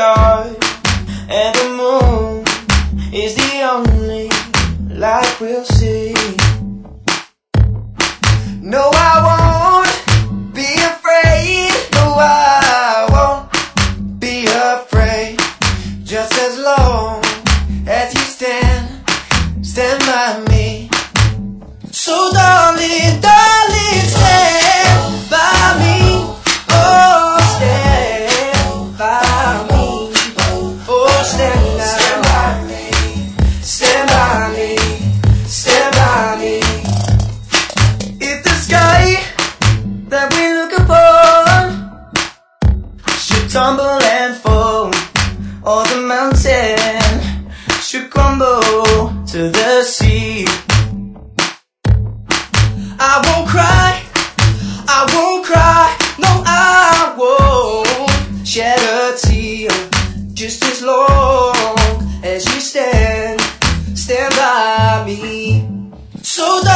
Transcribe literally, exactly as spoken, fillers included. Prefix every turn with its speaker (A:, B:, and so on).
A: stars, and the moon is the only light we'll see. No, I won't be afraid. No, I won't be afraid. Just as long as you stand, stand by me. So darling, darling, stand by me. Oh, stand by me. Oh, stand, stand by me. Stand by me. Stand by me. If the sky that we look upon should tumble and fall, or the mountain should crumble to the sea, I won't cry, I won't cry, no, I won't shed a tear. Just as long as you stand, stand by me. So